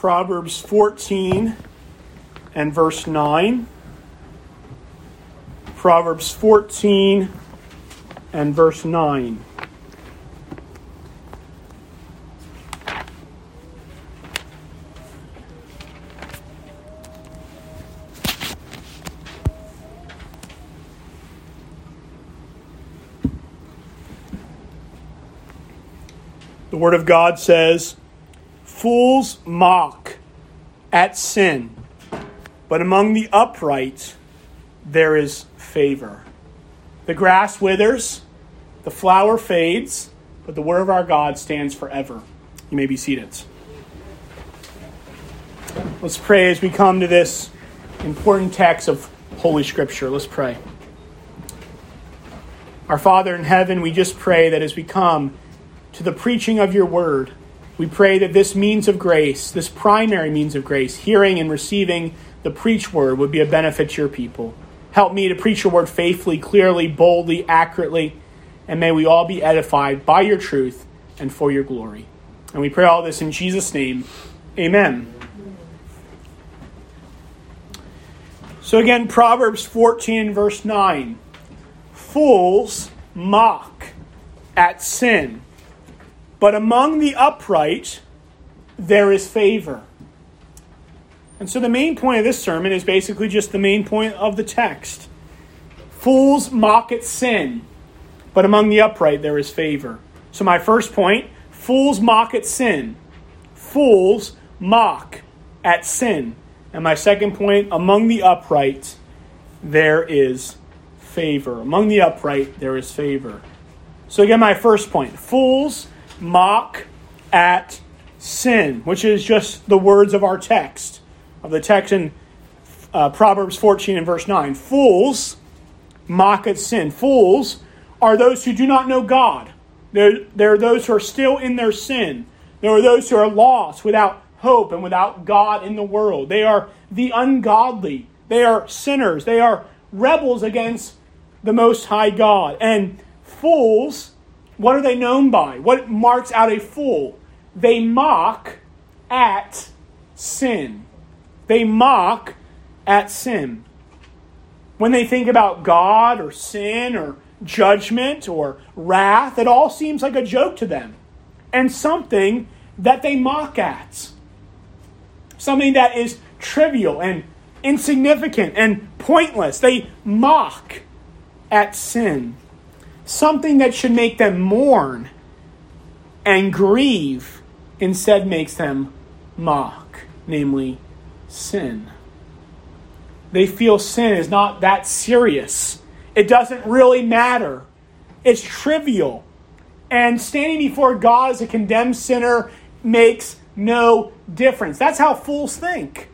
Proverbs 14 and verse 9. Proverbs 14 and verse 9. The Word of God says, "Fools mock at sin, but among the upright there is favor." The grass withers, the flower fades, but the Word of our God stands forever. You may be seated. Let's pray as we come to this important text of Holy Scripture. Let's pray. Our Father in heaven, we just pray that as we come to the preaching of your word, we pray that this means of grace, this primary means of grace, hearing and receiving the preached word, would be a benefit to your people. Help me to preach your word faithfully, clearly, boldly, accurately, and may we all be edified by your truth and for your glory. And we pray all this in Jesus' name. Amen. So again, Proverbs 14, verse 9. Fools mock at sin, but among the upright there is favor. And so the main point of this sermon is basically just the main point of the text. Fools mock at sin, but among the upright there is favor. So my first point, fools mock at sin. Fools mock at sin. And my second point, among the upright there is favor. Among the upright there is favor. So again, my first point, fools mock at sin, which is just the words of our text, of the text in Proverbs 14 and verse 9. Fools mock at sin. Fools are those who do not know God. They're those who are still in their sin. There are those who are lost, without hope and without God in the world. They are the ungodly. They are sinners. They are rebels against the Most High God. And fools, what are they known by? What marks out a fool? They mock at sin. They mock at sin. When they think about God or sin or judgment or wrath, it all seems like a joke to them and something that they mock at. Something that is trivial and insignificant and pointless. They mock at sin. Something that should make them mourn and grieve instead makes them mock, namely sin. They feel sin is not that serious. It doesn't really matter. It's trivial. And standing before God as a condemned sinner makes no difference. That's how fools think.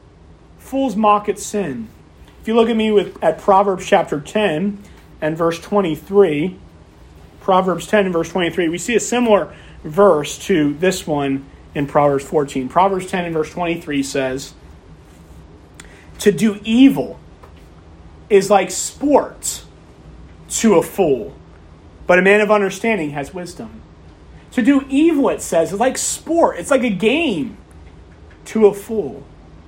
Fools mock at sin. If you look at me at Proverbs chapter 10 and verse 23, Proverbs 10 and verse 23, we see a similar verse to this one in Proverbs 14. Proverbs 10 and verse 23 says, "To do evil is like sport to a fool, but a man of understanding has wisdom." To do evil, it says, is like sport. It's like a game to a fool.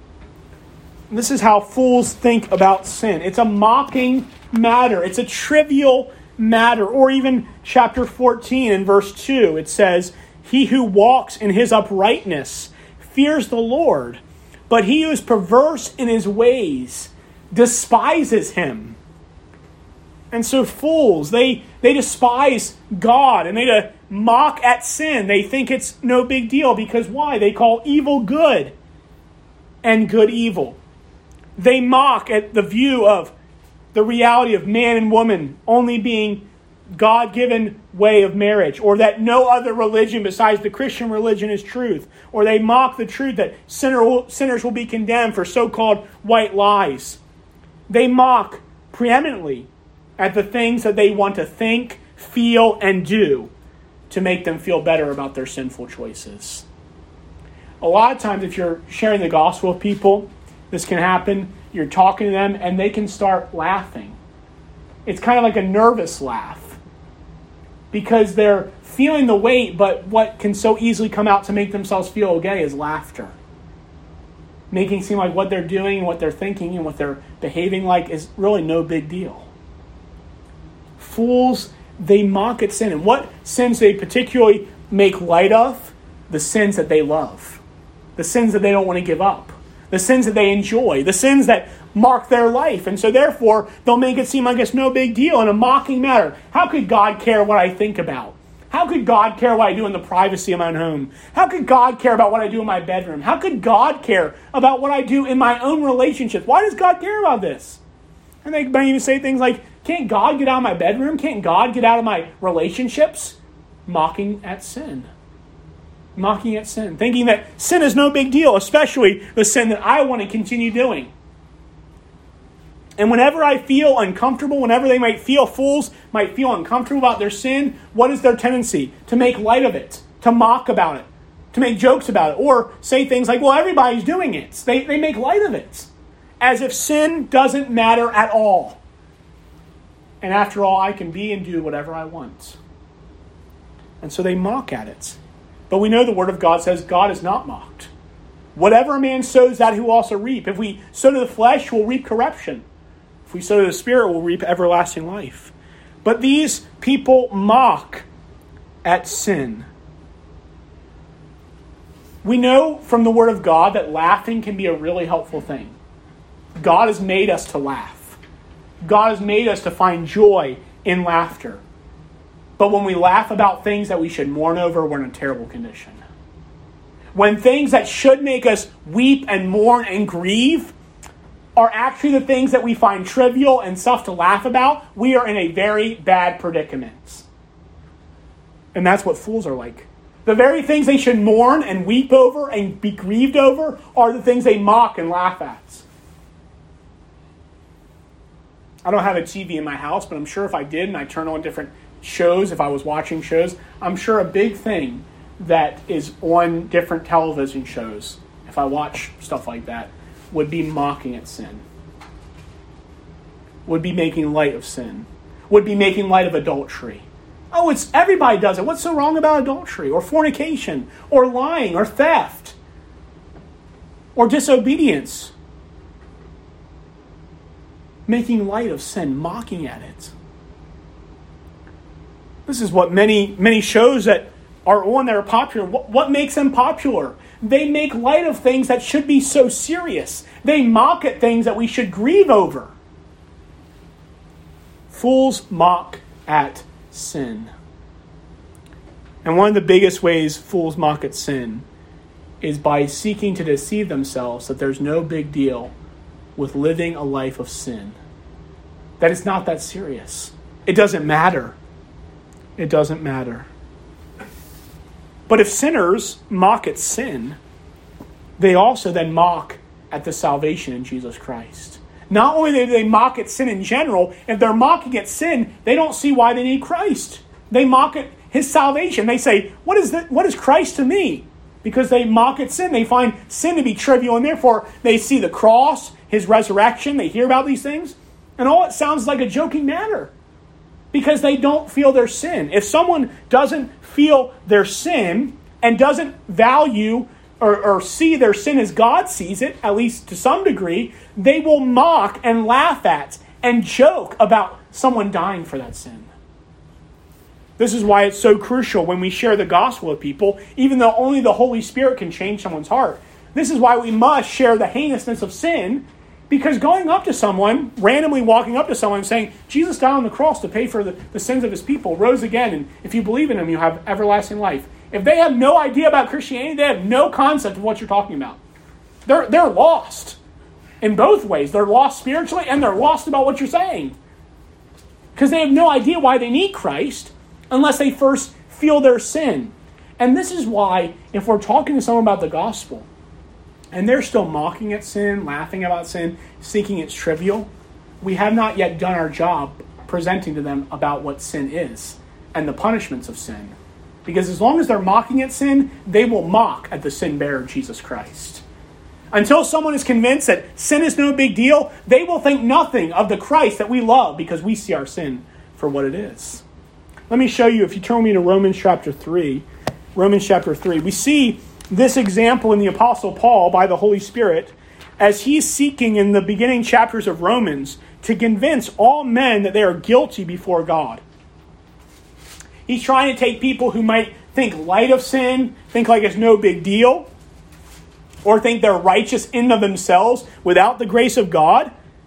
And this is how fools think about sin. It's a mocking matter. It's a trivial matter. Or even chapter 14 and verse 2, it says, "He who walks in his uprightness fears the Lord, but he who is perverse in his ways despises him." And so fools, they despise God and they mock at sin. They think it's no big deal because why? They call evil good and good evil. They mock at the view of the reality of man and woman only being God-given way of marriage, or that no other religion besides the Christian religion is truth, or they mock the truth that sinners will be condemned for so-called white lies. They mock preeminently at the things that they want to think, feel, and do to make them feel better about their sinful choices. A lot of times if you're sharing the gospel with people, this can happen. You're talking to them and they can start laughing. It's kind of like a nervous laugh because they're feeling the weight, but what can so easily come out to make themselves feel okay is laughter. making it seem like what they're doing and what they're thinking and what they're behaving like is really no big deal. Fools, they mock at sin. And what sins they particularly make light of? The sins that they love. The sins that they don't want to give up. The sins that they enjoy. The sins that mark their life. And so therefore, they'll make it seem like it's no big deal in a mocking manner. How could God care what I think about? How could God care what I do in the privacy of my own home? How could God care about what I do in my bedroom? How could God care about what I do in my own relationships? Why does God care about this? And they might even say things like, can't God get out of my bedroom? Can't God get out of my relationships? Mocking at sin. Mocking at sin. Thinking that sin is no big deal, especially the sin that I want to continue doing. And whenever I feel uncomfortable, whenever they might feel, fools might feel uncomfortable about their sin, what is their tendency? To make light of it, to mock about it, to make jokes about it, or say things like, well, everybody's doing it. They make light of it, as if sin doesn't matter at all. And after all, I can be and do whatever I want. And so they mock at it. But we know the Word of God says God is not mocked. Whatever a man sows, that he will also reap. If we sow to the flesh, we'll reap corruption. If we sow to the Spirit, we'll reap everlasting life. But these people mock at sin. We know from the Word of God that laughing can be a really helpful thing. God has made us to laugh. God has made us to find joy in laughter. But when we laugh about things that we should mourn over, we're in a terrible condition. When things that should make us weep and mourn and grieve are actually the things that we find trivial and stuff to laugh about, we are in a very bad predicament. And that's what fools are like. The very things they should mourn and weep over and be grieved over are the things they mock and laugh at. I don't have a TV in my house, but I'm sure if I did and I turned on different shows, if I was watching shows, I'm sure a big thing that is on different television shows, if I watch stuff like that, would be mocking at sin. Would be making light of sin. Would be making light of adultery. Oh, it's everybody does it. What's so wrong about adultery or fornication or lying or theft or disobedience? Making light of sin, mocking at it. This is what many shows that are on that are popular. What makes them popular? They make light of things that should be so serious. They mock at things that we should grieve over. Fools mock at sin. And one of the biggest ways fools mock at sin is by seeking to deceive themselves that there's no big deal with living a life of sin. That it's not that serious. It doesn't matter. It doesn't matter. But if sinners mock at sin, they also then mock at the salvation in Jesus Christ. Not only do they mock at sin in general, if they're mocking at sin, they don't see why they need Christ. They mock at his salvation. They say, what is Christ to me? Because they mock at sin. They find sin to be trivial, and therefore they see the cross, his resurrection. They hear about these things, and all it sounds like a joking matter because they don't feel their sin. If someone doesn't feel their sin and doesn't value or see their sin as God sees it, at least to some degree, they will mock and laugh at and joke about someone dying for that sin. This is why it's so crucial when we share the gospel with people, even though only the Holy Spirit can change someone's heart. This is why we must share the heinousness of sin, because going up to someone, randomly walking up to someone and saying, Jesus died on the cross to pay for the sins of his people, rose again, and if you believe in him, you have everlasting life. If they have no idea about Christianity, they have no concept of what you're talking about. They're lost in both ways. They're lost spiritually, and they're lost about what you're saying. Because they have no idea why they need Christ unless they first feel their sin. And this is why, if we're talking to someone about the gospel, and they're still mocking at sin, laughing about sin, thinking it's trivial, we have not yet done our job presenting to them about what sin is and the punishments of sin. Because as long as they're mocking at sin, they will mock at the sin bearer, Jesus Christ. Until someone is convinced that sin is no big deal, they will think nothing of the Christ that we love because we see our sin for what it is. Let me show you, if you turn me to Romans chapter 3. Romans chapter 3. We see this example in the Apostle Paul by the Holy Spirit as he's seeking in the beginning chapters of Romans to convince all men that they are guilty before God. He's trying to take people who might think light of sin, think like it's no big deal, or think they're righteous in and of themselves without the grace of God,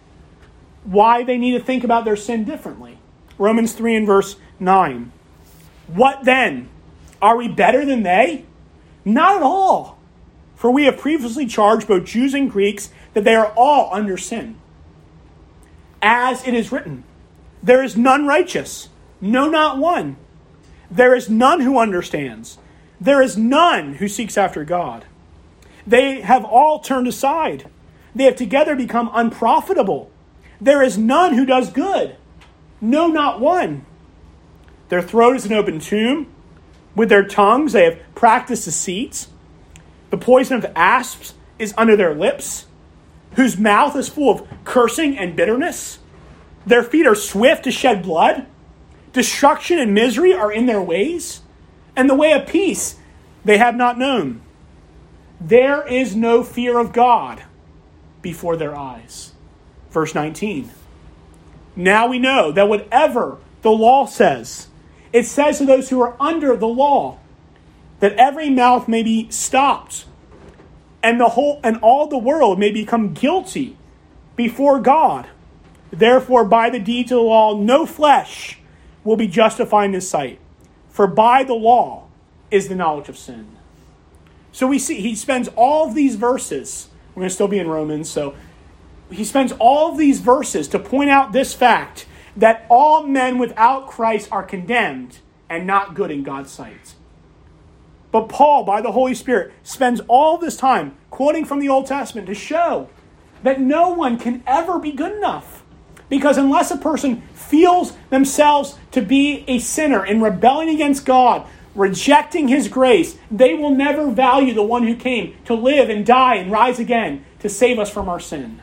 why they need to think about their sin differently. Romans 3 and verse 9. What then? Are we better than they? Not at all. For we have previously charged both Jews and Greeks that they are all under sin. As it is written, there is none righteous, no, not one. There is none who understands. There is none who seeks after God. They have all turned aside. They have together become unprofitable. There is none who does good. No, not one. Their throat is an open tomb. With their tongues they have practiced deceit. The poison of asps is under their lips, whose mouth is full of cursing and bitterness. Their feet are swift to shed blood. Destruction and misery are in their ways, and the way of peace they have not known. There is no fear of God before their eyes. Verse 19. Now we know that whatever the law says, it says to those who are under the law, that every mouth may be stopped, and all the world may become guilty before God. Therefore, by the deeds of the law, no flesh will be justified in his sight. For by the law is the knowledge of sin. So we see he spends all of these verses. We're going to still be in Romans, so he spends all of these verses to point out this fact that all men without Christ are condemned and not good in God's sight. But Paul, by the Holy Spirit, spends all this time quoting from the Old Testament to show that no one can ever be good enough. Because unless a person feels themselves to be a sinner in rebelling against God, rejecting his grace, they will never value the one who came to live and die and rise again to save us from our sin.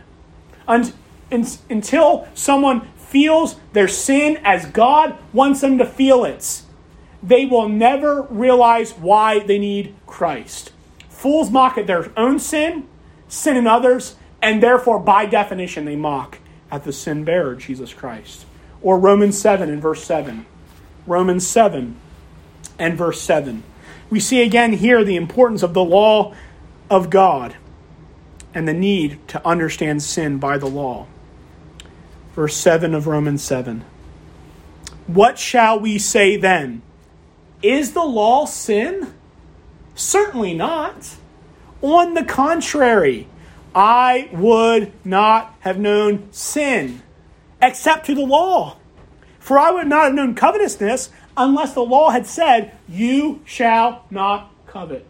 Until someone feels their sin as God wants them to feel it, they will never realize why they need Christ. Fools mock at their own sin in others, and therefore, by definition, they mock at the sin bearer, Jesus Christ. Or Romans 7 and verse 7. Romans 7 and verse 7. We see again here the importance of the law of God and the need to understand sin by the law. Verse 7 of Romans 7. What shall we say then? Is the law sin? Certainly not. On the contrary, I would not have known sin except to the law. For I would not have known covetousness unless the law had said, you shall not covet.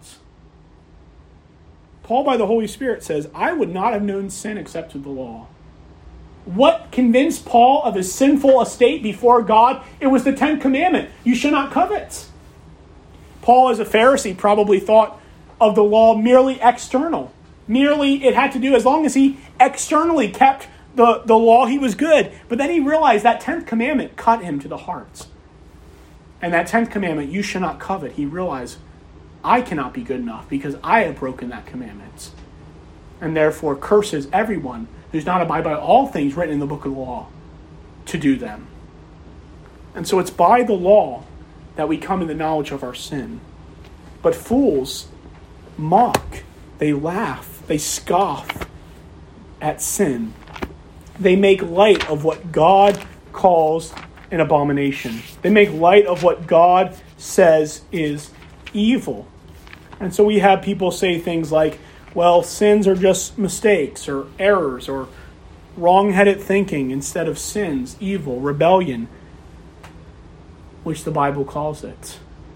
Paul, by the Holy Spirit, says, I would not have known sin except to the law. What convinced Paul of his sinful estate before God? It was the 10th commandment. You shall not covet. Paul, as a Pharisee, probably thought of the law merely external. Merely it had to do, as long as he externally kept the law, he was good. But then he realized that 10th commandment cut him to the heart. And that 10th commandment, you shall not covet, he realized, I cannot be good enough because I have broken that commandment. And therefore curses everyone who's not abide by all things written in the book of the law to do them. And so it's by the law that we come to the knowledge of our sin. But fools mock, they laugh, they scoff at sin. They make light of what God calls an abomination. They make light of what God says is evil. And so we have people say things like, well, sins are just mistakes or errors or wrong-headed thinking instead of sins, evil, rebellion, which the Bible calls it.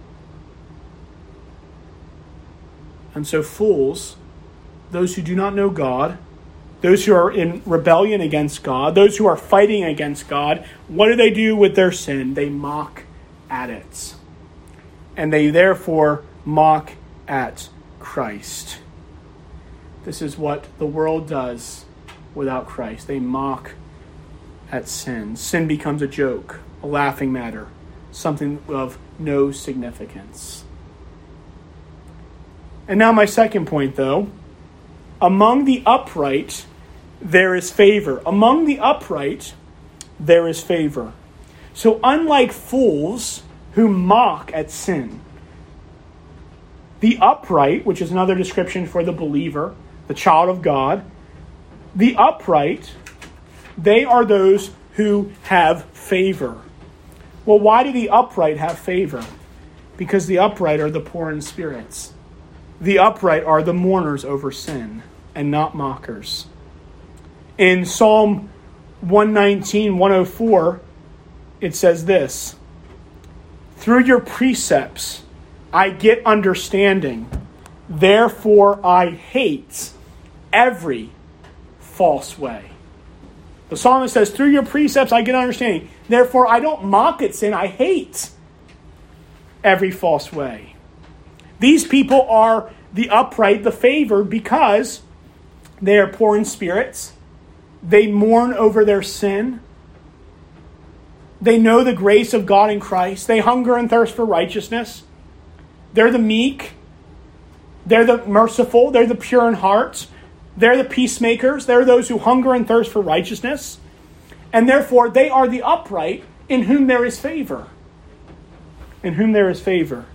And so fools, those who do not know God, those who are in rebellion against God, those who are fighting against God, what do they do with their sin? They mock at it. And they therefore mock at Christ. This is what the world does without Christ. They mock at sin. Sin becomes a joke, a laughing matter, something of no significance. And now my second point, though, Among the upright, there is favor. Among the upright, there is favor. So unlike fools who mock at sin, the upright, which is another description for the believer, the child of God, the upright, they are those who have favor. Well, why do the upright have favor? Because the upright are the poor in spirits. The upright are the mourners over sin and not mockers. In Psalm 119, 104, it says this: "Through your precepts I get understanding, therefore I hate every false way." The psalmist says, through your precepts I get understanding, therefore I don't mock at sin, I hate every false way. These people are the upright, the favored, because they are poor in spirits. They mourn over their sin. They know the grace of God in Christ. They hunger and thirst for righteousness. They're the meek. They're the merciful. They're the pure in heart. They're the peacemakers. They're those who hunger and thirst for righteousness. And therefore, they are the upright in whom there is favor. In whom there is favor.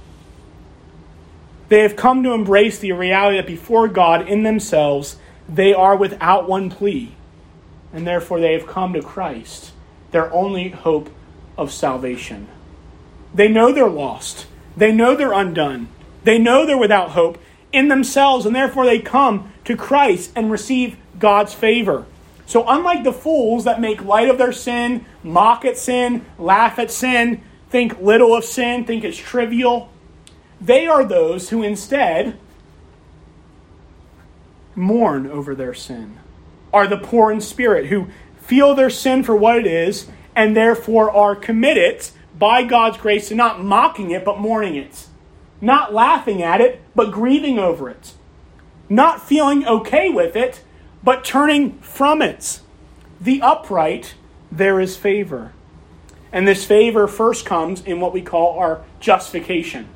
They have come to embrace the reality that before God in themselves, they are without one plea. And therefore, they have come to Christ, their only hope of salvation. They know they're lost. They know they're undone. They know they're without hope in themselves, and therefore they come to Christ and receive God's favor. So unlike the fools that make light of their sin, mock at sin, laugh at sin, think little of sin, think it's trivial, they are those who instead mourn over their sin, are the poor in spirit, who feel their sin for what it is, and therefore are committed by God's grace to not mocking it, but mourning it. Not laughing at it, but grieving over it. Not feeling okay with it, but turning from it. The upright, there is favor. And this favor first comes in what we call our justification.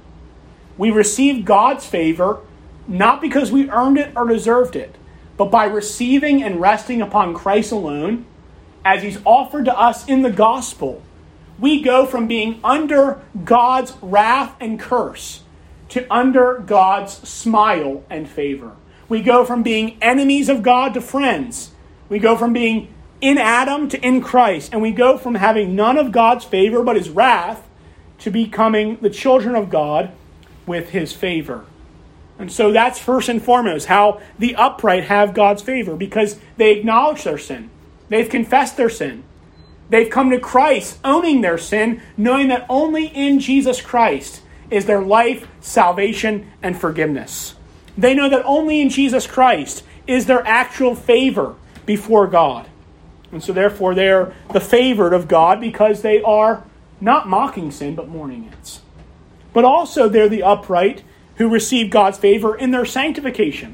We receive God's favor not because we earned it or deserved it, but by receiving and resting upon Christ alone, as he's offered to us in the gospel. We go from being under God's wrath and curse to under God's smile and favor. We go from being enemies of God to friends. We go from being in Adam to in Christ. And we go from having none of God's favor but his wrath to becoming the children of God with his favor. And so that's first and foremost how the upright have God's favor, because they acknowledge their sin. They've confessed their sin. They've come to Christ owning their sin, knowing that only in Jesus Christ is their life, salvation, and forgiveness. They know that only in Jesus Christ is their actual favor before God. And so therefore they're the favored of God because they are not mocking sin, but mourning it. But also they're the upright who receive God's favor in their sanctification.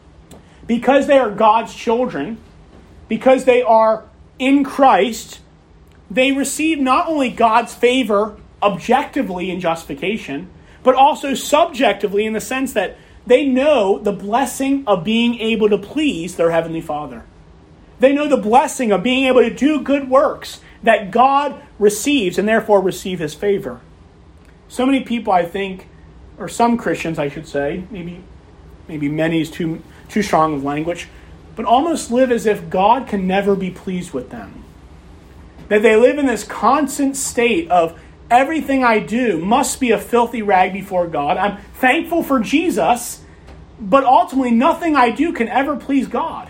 Because they are God's children, because they are in Christ, they receive not only God's favor objectively in justification, but also subjectively in the sense that they know the blessing of being able to please their Heavenly Father. They know the blessing of being able to do good works that God receives and therefore receive his favor. So many people, I think, or some Christians, I should say, maybe many is too strong of language, but almost live as if God can never be pleased with them. That they live in this constant state of everything I do must be a filthy rag before God. I'm thankful for Jesus, but ultimately nothing I do can ever please God.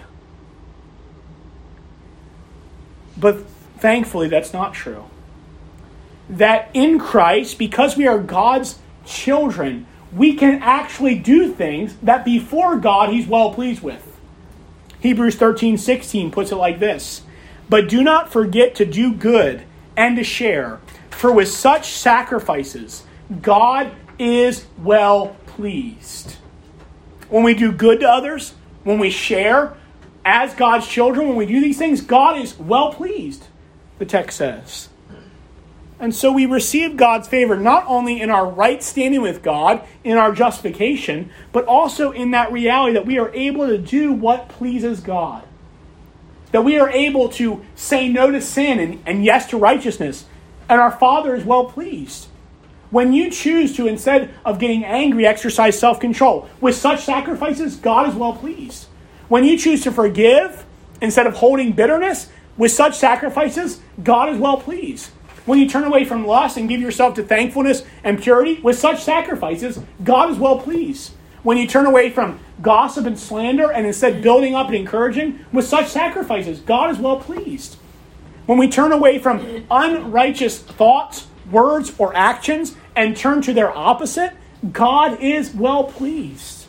But thankfully that's not true. That in Christ, because we are God's children, we can actually do things that before God he's well pleased with. Hebrews 13:16 puts it like this: "But do not forget to do good and to share, for with such sacrifices God is well pleased." When we do good to others, when we share as God's children, when we do these things, God is well pleased, the text says. And so we receive God's favor not only in our right standing with God, in our justification, but also in that reality that we are able to do what pleases God. That we are able to say no to sin and yes to righteousness. And our Father is well pleased. When you choose to, instead of getting angry, exercise self-control, with such sacrifices, God is well pleased. When you choose to forgive, instead of holding bitterness, with such sacrifices, God is well pleased. When you turn away from lust and give yourself to thankfulness and purity, with such sacrifices, God is well pleased. When you turn away from gossip and slander and instead building up and encouraging, with such sacrifices, God is well pleased. When we turn away from unrighteous thoughts, words, or actions and turn to their opposite, God is well pleased.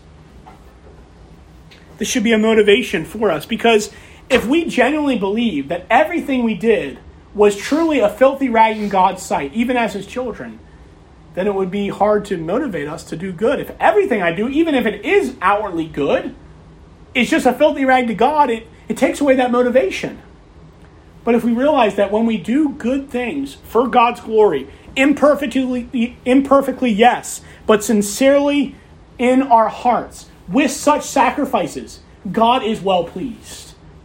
This should be a motivation for us, because if we genuinely believe that everything we did was truly a filthy rag in God's sight, even as his children, then it would be hard to motivate us to do good. If everything I do, even if it is outwardly good, is just a filthy rag to God, it takes away that motivation. But if we realize that when we do good things for God's glory, imperfectly, yes, but sincerely in our hearts, with such sacrifices, God is well pleased.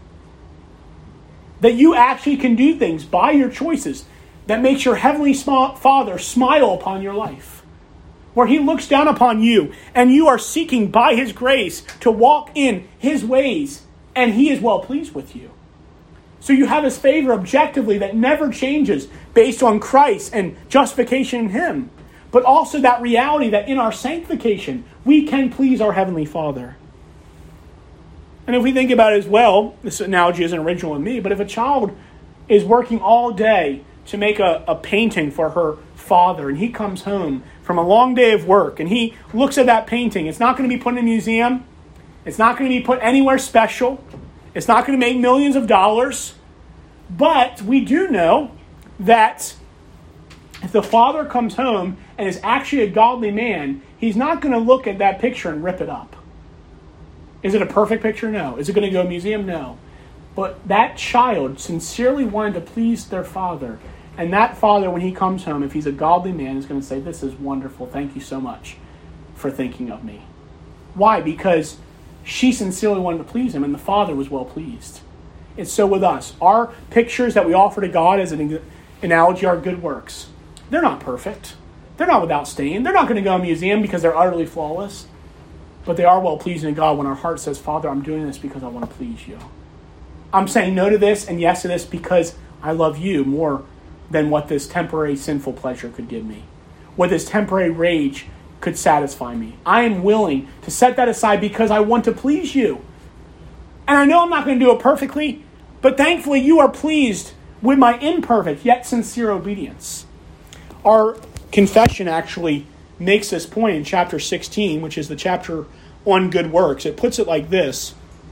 That you actually can do things by your choices that makes your heavenly Father smile upon your life. Where he looks down upon you and you are seeking by his grace to walk in his ways, and he is well pleased with you. So you have his favor objectively that never changes based on Christ and justification in him. But also that reality that in our sanctification, we can please our heavenly Father. And if we think about it as well, this analogy isn't original in me, but if a child is working all day to make a painting for her father, and he comes home from a long day of work, and he looks at that painting, it's not going to be put in a museum. It's not going to be put anywhere special. It's not going to make millions of dollars. But we do know that if the father comes home and is actually a godly man, he's not going to look at that picture and rip it up. Is it a perfect picture? No. Is it going to go to a museum? No. But that child sincerely wanted to please their father. And that father, when he comes home, if he's a godly man, is going to say, "This is wonderful. Thank you so much for thinking of me." Why? Because she sincerely wanted to please him, and the father was well pleased. It's so with us. Our pictures that we offer to God as an analogy are good works. They're not perfect. They're not without stain. They're not going to go to a museum because they're utterly flawless. But they are well-pleasing to God when our heart says, "Father, I'm doing this because I want to please you. I'm saying no to this and yes to this because I love you more than what this temporary sinful pleasure could give me. What this temporary rage could satisfy me. I am willing to set that aside because I want to please you. And I know I'm not going to do it perfectly, but thankfully you are pleased with my imperfect yet sincere obedience." Our confession actually makes this point in chapter 16, which is the chapter on good works. It puts it like this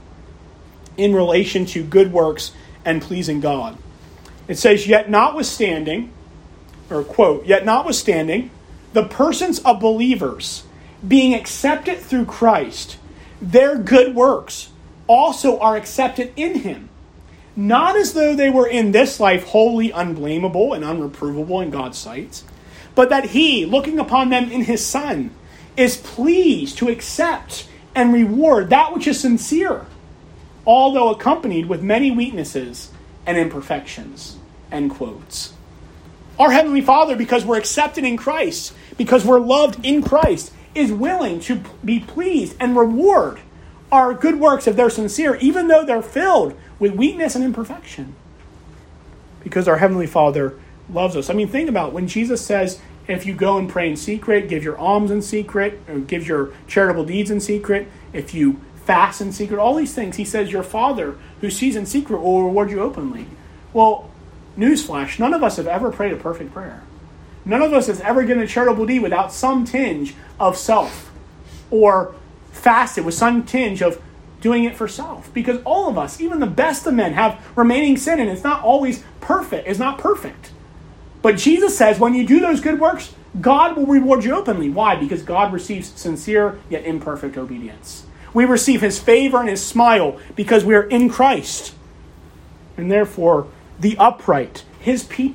in relation to good works and pleasing God. It says, "Yet notwithstanding," or quote, "Yet notwithstanding, the persons of believers being accepted through Christ, their good works also are accepted in him, not as though they were in this life wholly unblameable and unreprovable in God's sight, but that he, looking upon them in his Son, is pleased to accept and reward that which is sincere, although accompanied with many weaknesses and imperfections." End quotes. Our Heavenly Father, because we're accepted in Christ, because we're loved in Christ, is willing to be pleased and reward our good works if they're sincere, even though they're filled with weakness and imperfection. Because our Heavenly Father loves us. I mean, think about when Jesus says, if you go and pray in secret, give your alms in secret, or give your charitable deeds in secret, if you fast in secret, all these things, he says your Father who sees in secret will reward you openly. Well, newsflash, none of us have ever prayed a perfect prayer. None of us has ever given a charitable deed without some tinge of self, or fasted with some tinge of doing it for self. Because all of us, even the best of men, have remaining sin, and it's not always perfect. It's not perfect. But Jesus says when you do those good works, God will reward you openly. Why? Because God receives sincere yet imperfect obedience. We receive his favor and his smile because we are in Christ. And therefore, the upright, his people,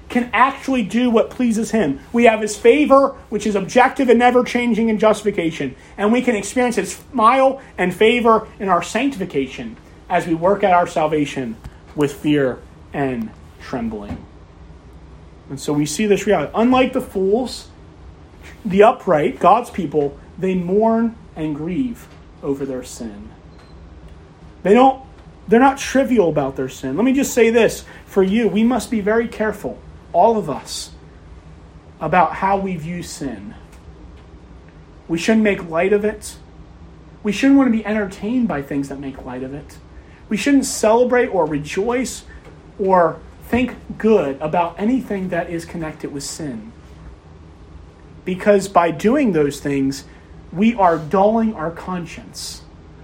can actually do what pleases him. We have his favor, which is objective and never changing in justification. And we can experience his smile and favor in our sanctification as we work at our salvation with fear and trembling. And so we see this reality. Unlike the fools, the upright, God's people, they mourn and grieve over their sin. They're not trivial about their sin. Let me just say this for you. We must be very careful, all of us, about how we view sin. We shouldn't make light of it. We shouldn't want to be entertained by things that make light of it. We shouldn't celebrate or rejoice or think good about anything that is connected with sin. Because by doing those things, we are dulling our conscience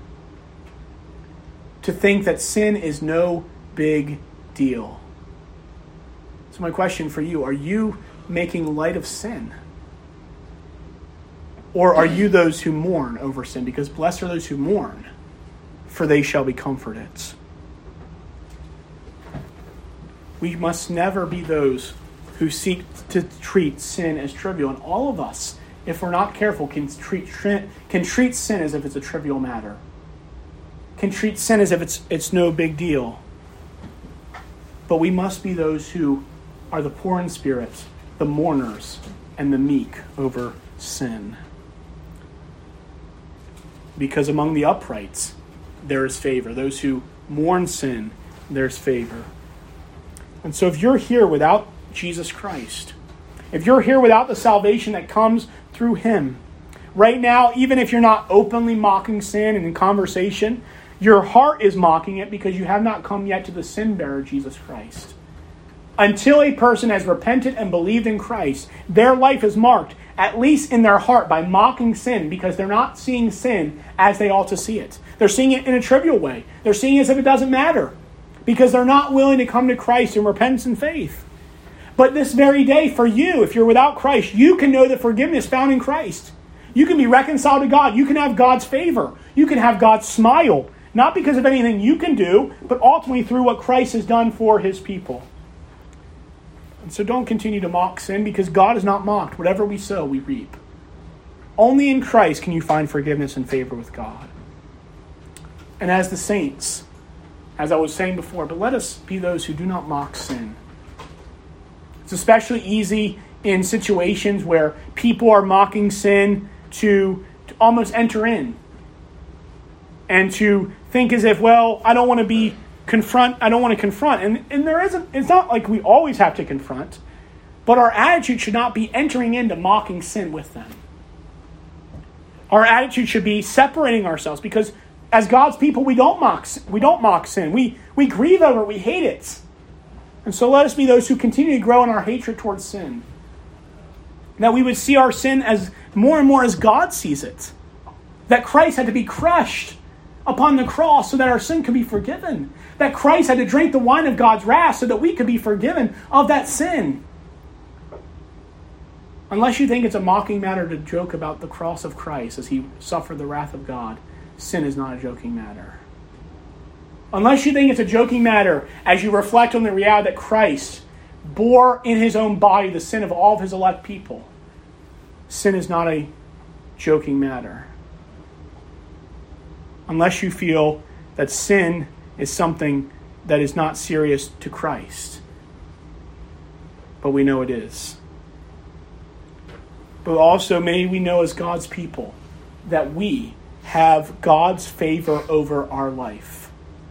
to think that sin is no big deal. So my question for you, are you making light of sin? Or are you those who mourn over sin? Because blessed are those who mourn, for they shall be comforted. We must never be those who seek to treat sin as trivial. And all of us, if we're not careful, can treat sin as if it's a trivial matter. Can treat sin as if it's no big deal. But we must be those who are the poor in spirit, the mourners, and the meek over sin. Because among the uprights, there is favor. Those who mourn sin, there's favor. And so if you're here without Jesus Christ, if you're here without the salvation that comes through him, right now, even if you're not openly mocking sin and in conversation, your heart is mocking it because you have not come yet to the sin bearer, Jesus Christ. Until a person has repented and believed in Christ, their life is marked, at least in their heart, by mocking sin because they're not seeing sin as they ought to see it. They're seeing it in a trivial way. They're seeing it as if it doesn't matter because they're not willing to come to Christ in repentance and faith. But this very day, for you, if you're without Christ, you can know the forgiveness found in Christ. You can be reconciled to God. You can have God's favor. You can have God's smile. Not because of anything you can do, but ultimately through what Christ has done for his people. And so don't continue to mock sin because God is not mocked. Whatever we sow, we reap. Only in Christ can you find forgiveness and favor with God. And as the saints, as I was saying before, but let us be those who do not mock sin. It's especially easy in situations where people are mocking sin to almost enter in and to think as if, well, I don't want to confront. And there isn't, it's not like we always have to confront, but our attitude should not be entering into mocking sin with them. Our attitude should be separating ourselves because as God's people, we don't mock sin. We grieve over it. We hate it. And so let us be those who continue to grow in our hatred towards sin. That we would see our sin as more and more as God sees it. That Christ had to be crushed upon the cross so that our sin could be forgiven. That Christ had to drink the wine of God's wrath so that we could be forgiven of that sin. Unless you think it's a mocking matter to joke about the cross of Christ as he suffered the wrath of God, sin is not a joking matter. Unless you think it's a joking matter as you reflect on the reality that Christ bore in his own body the sin of all of his elect people, sin is not a joking matter. Unless you feel that sin is something that is not serious to Christ. But we know it is. But also may we know as God's people that we have God's favor over our life.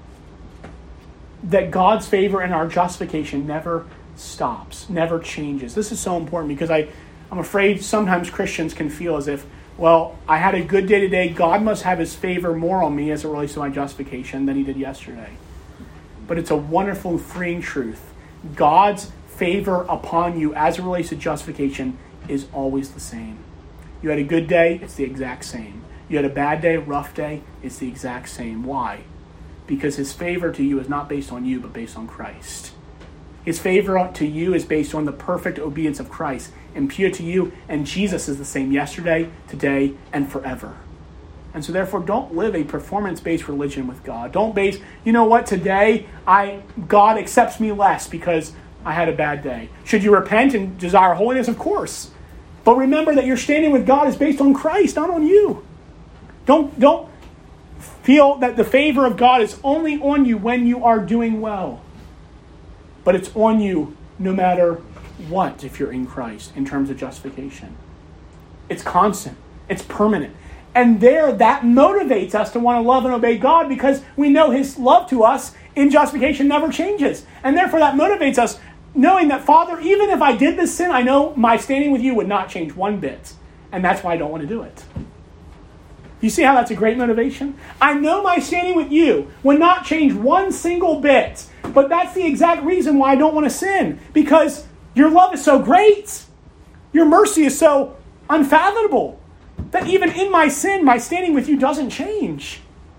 That God's favor in our justification never stops, never changes. This is so important because I'm afraid sometimes Christians can feel as if, well, I had a good day today. God must have his favor more on me as it relates to my justification than he did yesterday. But it's a wonderful, freeing truth. God's favor upon you as it relates to justification is always the same. You had a good day, it's the exact same. You had a bad day, rough day, it's the exact same. Why? Because his favor to you is not based on you, but based on Christ. His favor to you is based on the perfect obedience of Christ, imputed to you, and Jesus is the same yesterday, today, and forever. And so therefore, don't live a performance-based religion with God. Don't base, you know what, today God accepts me less because I had a bad day. Should you repent and desire holiness? Of course. But remember that your standing with God is based on Christ, not on you. Don't feel that the favor of God is only on you when you are doing well. But it's on you no matter what if you're in Christ in terms of justification. It's constant. It's permanent. And that motivates us to want to love and obey God because we know his love to us in justification never changes. And therefore that motivates us knowing that, Father, even if I did this sin, I know my standing with you would not change one bit. And that's why I don't want to do it. You see how that's a great motivation? I know my standing with you would not change one single bit. But that's the exact reason why I don't want to sin. Because your love is so great. Your mercy is so unfathomable. That even in my sin, my standing with you doesn't change.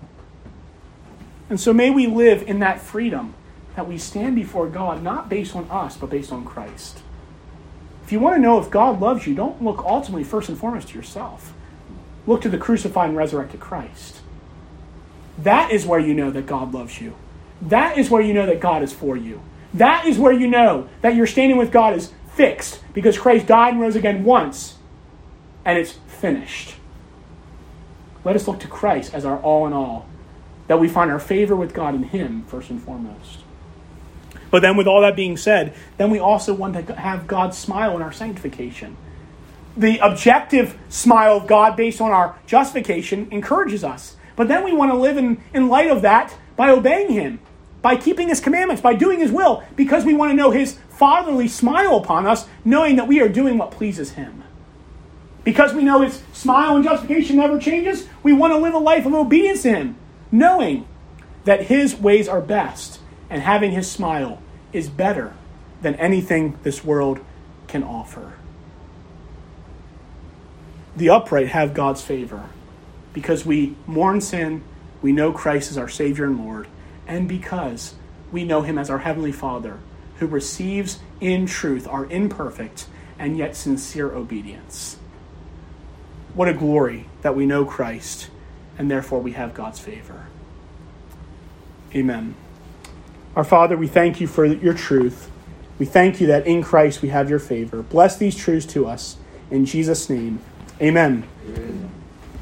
And so may we live in that freedom that we stand before God, not based on us, but based on Christ. If you want to know if God loves you, don't look ultimately first and foremost to yourself. Look to the crucified and resurrected Christ. That is where you know that God loves you. That is where you know that God is for you. That is where you know that your standing with God is fixed because Christ died and rose again once, and it's finished. Let us look to Christ as our all in all, that we find our favor with God in him first and foremost. But then with all that being said, then we also want to have God's smile in our sanctification. The objective smile of God based on our justification encourages us. But then we want to live in light of that by obeying him, by keeping his commandments, by doing his will, because we want to know his fatherly smile upon us, knowing that we are doing what pleases him. Because we know his smile and justification never changes, we want to live a life of obedience to him, knowing that his ways are best, and having his smile is better than anything this world can offer. The upright have God's favor because we mourn sin, we know Christ as our Savior and Lord, and because we know him as our Heavenly Father, who receives in truth our imperfect and yet sincere obedience. What a glory that we know Christ, and therefore we have God's favor. Amen. Our Father, we thank you for your truth. We thank you that in Christ we have your favor. Bless these truths to us. In Jesus' name, amen.